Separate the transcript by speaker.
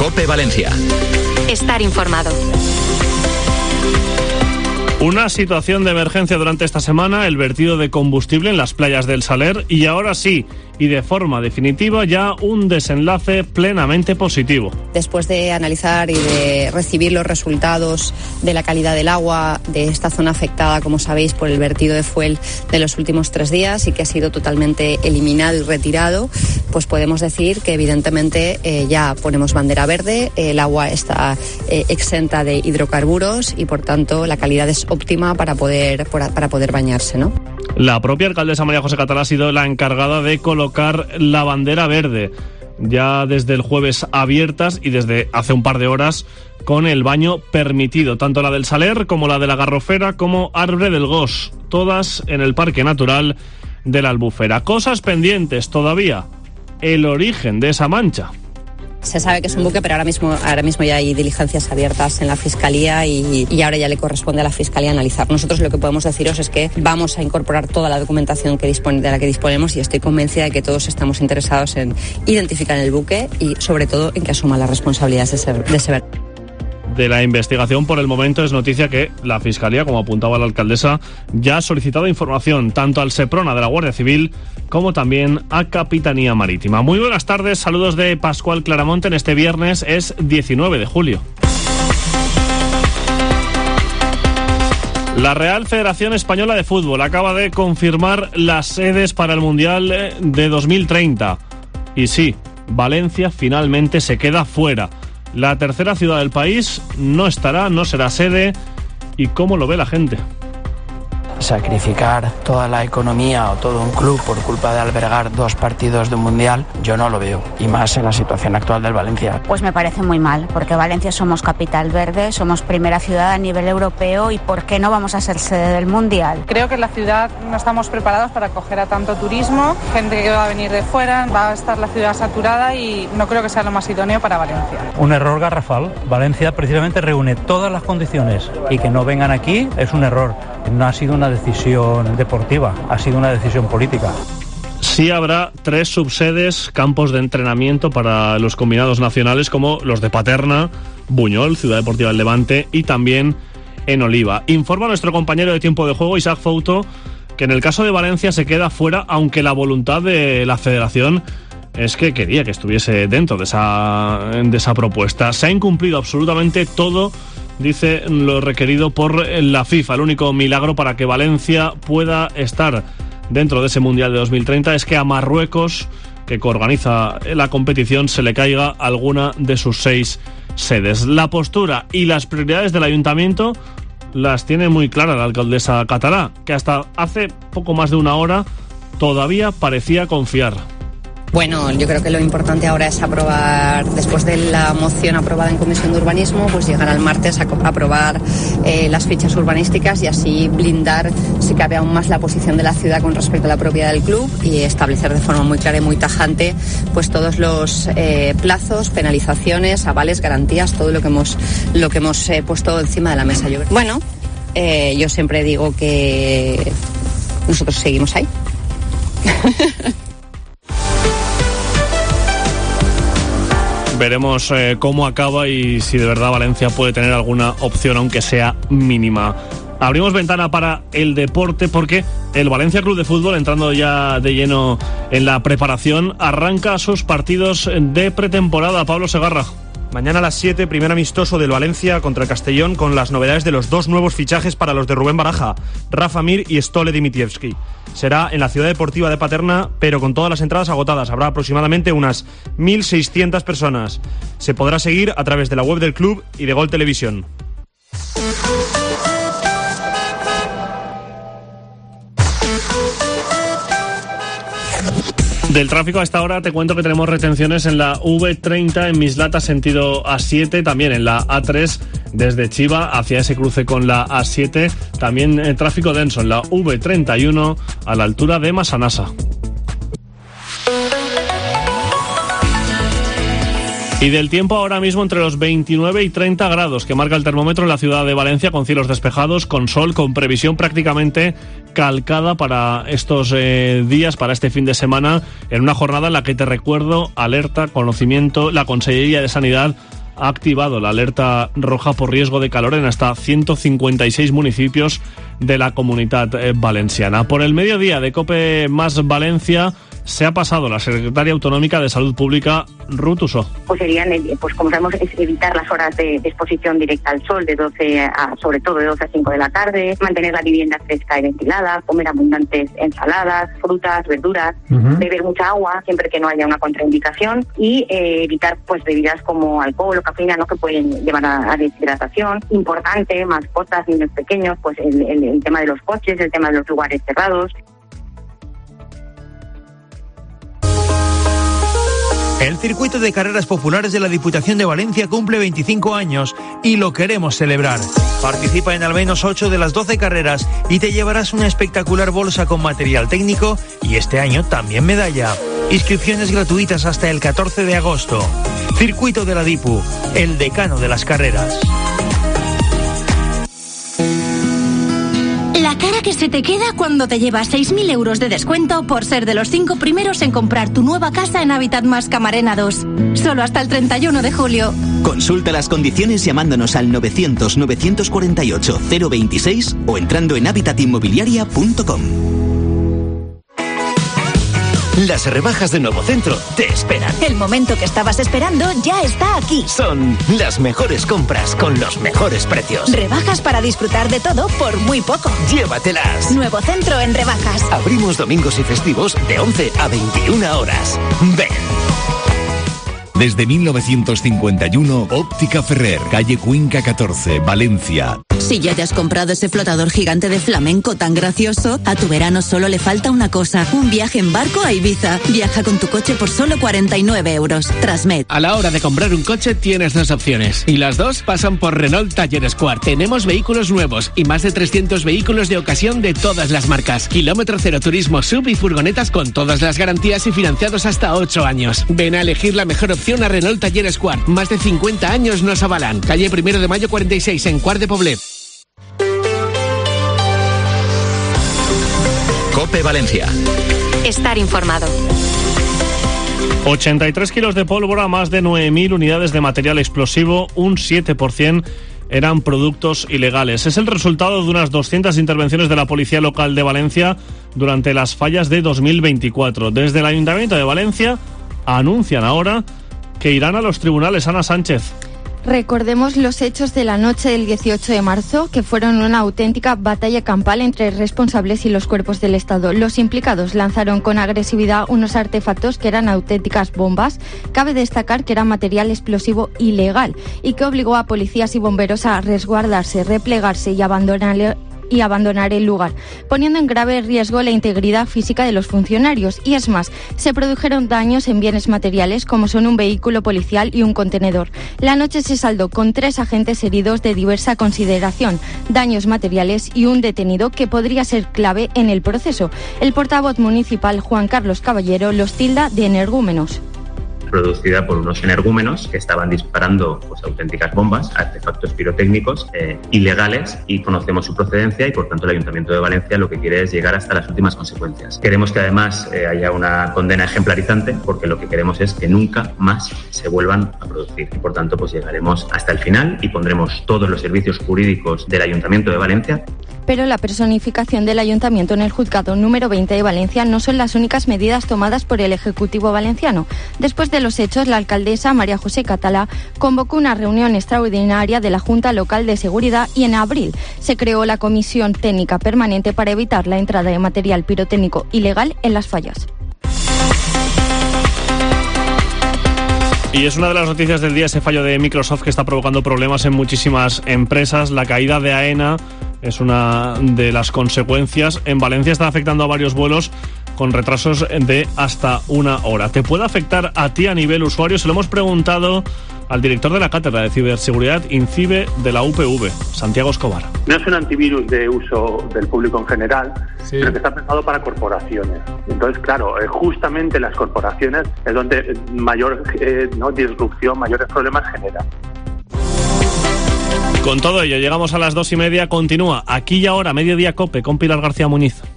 Speaker 1: COPE Valencia.
Speaker 2: Estar informado.
Speaker 3: Una situación de emergencia durante esta semana, el vertido de combustible en las playas del Saler, y ahora sí, y de forma definitiva, ya un desenlace plenamente positivo.
Speaker 4: Después de analizar y de recibir los resultados de la calidad del agua de esta zona afectada, como sabéis, por el vertido de fuel de los últimos 3 días y que ha sido totalmente eliminado y retirado, pues podemos decir que evidentemente ya ponemos bandera verde, el agua está exenta de hidrocarburos y por tanto la calidad es óptima para poder bañarse, ¿no?
Speaker 3: La propia alcaldesa María José Catalá ha sido la encargada de colocar la bandera verde, ya desde el jueves abiertas y desde hace un par de horas con el baño permitido, tanto la del Saler como la de la Garrofera como Arbre del Gos, todas en el Parque Natural de la Albufera. Cosas pendientes todavía, el origen de esa mancha.
Speaker 4: Se sabe que es un buque, pero ahora mismo ya hay diligencias abiertas en la Fiscalía y ahora ya le corresponde a la Fiscalía analizar. Nosotros lo que podemos deciros es que vamos a incorporar toda la documentación de la que disponemos y estoy convencida de que todos estamos interesados en identificar el buque y sobre todo en que asuma las responsabilidades de ese vertido.
Speaker 3: De la investigación, por el momento es noticia que la Fiscalía, como apuntaba la alcaldesa, ya ha solicitado información tanto al Seprona de la Guardia Civil como también a Capitanía Marítima. Muy buenas tardes, saludos de Pascual Claramonte en este viernes, es 19 de julio. La Real Federación Española de Fútbol acaba de confirmar las sedes para el Mundial de 2030. Y sí, Valencia finalmente se queda fuera. La tercera ciudad del país no será sede. ¿Y cómo lo ve la gente?
Speaker 5: Sacrificar toda la economía o todo un club por culpa de albergar 2 partidos de un mundial, yo no lo veo, y más en la situación actual del Valencia.
Speaker 6: Pues me parece muy mal, porque Valencia somos capital verde, somos primera ciudad a nivel europeo y ¿por qué no vamos a ser sede del mundial?
Speaker 7: Creo que en la ciudad no estamos preparados para acoger a tanto turismo, gente que va a venir de fuera, va a estar la ciudad saturada y no creo que sea lo más idóneo para Valencia.
Speaker 8: Un error garrafal. Valencia precisamente reúne todas las condiciones y que no vengan aquí es un error. No ha sido una decisión deportiva, ha sido una decisión política.
Speaker 3: Sí habrá 3 subsedes, campos de entrenamiento para los combinados nacionales como los de Paterna, Buñol, Ciudad Deportiva del Levante y también en Oliva. Informa nuestro compañero de tiempo de juego, Isaac Fouto, que en el caso de Valencia se queda fuera, aunque la voluntad de la federación es que quería que estuviese dentro de esa propuesta. Se ha incumplido absolutamente todo, dice, lo requerido por la FIFA. El único milagro para que Valencia pueda estar dentro de ese Mundial de 2030 es que a Marruecos, que organiza la competición, se le caiga alguna de sus 6 sedes. La postura y las prioridades del ayuntamiento las tiene muy claras la alcaldesa Catalá, que hasta hace poco más de una hora todavía parecía confiar.
Speaker 4: Bueno, yo creo que lo importante ahora es aprobar, después de la moción aprobada en Comisión de Urbanismo, pues llegar al martes a aprobar las fichas urbanísticas y así blindar, si cabe aún más, la posición de la ciudad con respecto a la propiedad del club y establecer de forma muy clara y muy tajante pues todos los plazos, penalizaciones, avales, garantías, todo lo que hemos puesto encima de la mesa. Bueno, yo siempre digo que nosotros seguimos ahí.
Speaker 3: Veremos cómo acaba y si de verdad Valencia puede tener alguna opción, aunque sea mínima. Abrimos ventana para el deporte porque el Valencia Club de Fútbol, entrando ya de lleno en la preparación, arranca sus partidos de pretemporada. Pablo Segarra.
Speaker 9: Mañana a las 7, primer amistoso del Valencia contra el Castellón, con las novedades de los 2 nuevos fichajes para los de Rubén Baraja, Rafa Mir y Stole Dimitrievski. Será en la Ciudad Deportiva de Paterna, pero con todas las entradas agotadas. Habrá aproximadamente unas 1.600 personas. Se podrá seguir a través de la web del club y de Gol Televisión.
Speaker 3: Del tráfico a esta hora te cuento que tenemos retenciones en la V30 en Mislata sentido A7, también en la A3 desde Chiva hacia ese cruce con la A7, también tráfico denso en la V31 a la altura de Massanassa. Y del tiempo ahora mismo entre los 29 y 30 grados que marca el termómetro en la ciudad de Valencia, con cielos despejados, con sol, con previsión prácticamente calcada para estos días, para este fin de semana, en una jornada en la que te recuerdo, alerta, conocimiento, la Consellería de Sanidad ha activado la alerta roja por riesgo de calor en hasta 156 municipios de la Comunitat Valenciana. Por el mediodía de COPE más Valencia se ha pasado la secretaria autonómica de Salud Pública, Ruth Usó.
Speaker 1: Pues serían, como sabemos, evitar las horas de exposición directa al sol sobre todo de 12 a 5 de la tarde, mantener la vivienda fresca y ventilada, comer abundantes ensaladas, frutas, verduras, beber mucha agua siempre que no haya una contraindicación y evitar pues bebidas como alcohol o cafeína, ¿no?, que pueden llevar a deshidratación. Importante, mascotas, niños pequeños, pues el tema de los coches, el tema de los lugares cerrados.
Speaker 10: El circuito de carreras populares de la Diputación de Valencia cumple 25 años y lo queremos celebrar. Participa en al menos 8 de las 12 carreras y te llevarás una espectacular bolsa con material técnico y este año también medalla. Inscripciones gratuitas hasta el 14 de agosto. Circuito de la Dipu, el decano de las carreras.
Speaker 11: La cara que se te queda cuando te llevas 6.000 euros de descuento por ser de los 5 primeros en comprar tu nueva casa en Habitat Más Camarena 2. Solo hasta el 31 de julio.
Speaker 12: Consulta las condiciones llamándonos al 900-948-026 o entrando en habitatinmobiliaria.com.
Speaker 13: Las rebajas de Nuevo Centro te esperan.
Speaker 11: El momento que estabas esperando ya está aquí.
Speaker 13: Son las mejores compras con los mejores precios.
Speaker 11: Rebajas para disfrutar de todo por muy poco.
Speaker 13: Llévatelas.
Speaker 11: Nuevo Centro en rebajas.
Speaker 13: Abrimos domingos y festivos de 11 a 21 horas. Ven.
Speaker 14: Desde 1951, Óptica Ferrer, calle Cuenca 14, Valencia.
Speaker 15: Si ya te has comprado ese flotador gigante de flamenco tan gracioso, a tu verano solo le falta una cosa: un viaje en barco a Ibiza. Viaja con tu coche por solo 49 euros. Transmed.
Speaker 16: A la hora de comprar un coche tienes dos opciones y las dos pasan por Renault Taller Square. Tenemos vehículos nuevos y más de 300 vehículos de ocasión de todas las marcas. Kilómetro cero, turismo, sub y furgonetas con todas las garantías y financiados hasta 8 años. Ven a elegir la mejor opción a Renault Taller Square. Más de 50 años nos avalan. Calle 1 de Mayo 46 en Quart de Poblet.
Speaker 12: COPE Valencia.
Speaker 2: Estar informado.
Speaker 3: 83 kilos de pólvora, más de 9.000 unidades de material explosivo, un 7% eran productos ilegales. Es el resultado de unas 200 intervenciones de la Policía Local de Valencia durante las fallas de 2024. Desde el Ayuntamiento de Valencia anuncian ahora que irán a los tribunales. Ana Sánchez.
Speaker 17: Recordemos los hechos de la noche del 18 de marzo, que fueron una auténtica batalla campal entre responsables y los cuerpos del Estado. Los implicados lanzaron con agresividad unos artefactos que eran auténticas bombas. Cabe destacar que era material explosivo ilegal y que obligó a policías y bomberos a resguardarse, replegarse y abandonar el lugar, poniendo en grave riesgo la integridad física de los funcionarios. Y es más, se produjeron daños en bienes materiales como son un vehículo policial y un contenedor. La noche se saldó con 3 agentes heridos de diversa consideración, daños materiales y un detenido que podría ser clave en el proceso. El portavoz municipal, Juan Carlos Caballero, los tilda de energúmenos.
Speaker 18: Producida por unos energúmenos que estaban disparando pues auténticas bombas, artefactos pirotécnicos ilegales, y conocemos su procedencia y por tanto el Ayuntamiento de Valencia lo que quiere es llegar hasta las últimas consecuencias. Queremos que además haya una condena ejemplarizante, porque lo que queremos es que nunca más se vuelvan a producir y por tanto pues llegaremos hasta el final y pondremos todos los servicios jurídicos del Ayuntamiento de Valencia.
Speaker 17: Pero la personificación del Ayuntamiento en el Juzgado número 20 de Valencia no son las únicas medidas tomadas por el Ejecutivo valenciano. Después de los hechos, la alcaldesa María José Catalá convocó una reunión extraordinaria de la Junta Local de Seguridad y en abril se creó la Comisión Técnica Permanente para evitar la entrada de material pirotécnico ilegal en las fallas.
Speaker 3: Y es una de las noticias del día ese fallo de Microsoft que está provocando problemas en muchísimas empresas. La caída de AENA es una de las consecuencias. En Valencia está afectando a varios vuelos con retrasos de hasta 1 hora. ¿Te puede afectar a ti a nivel usuario? Se lo hemos preguntado al director de la Cátedra de Ciberseguridad INCIBE de la UPV, Santiago Escobar.
Speaker 19: No es un antivirus de uso del público en general, sino que está pensado para corporaciones. Entonces, claro, justamente las corporaciones es donde mayor disrupción, mayores problemas genera.
Speaker 3: Con todo ello, llegamos a las 2:30. Continúa Aquí y Ahora, Mediodía COPE, con Pilar García Muñiz.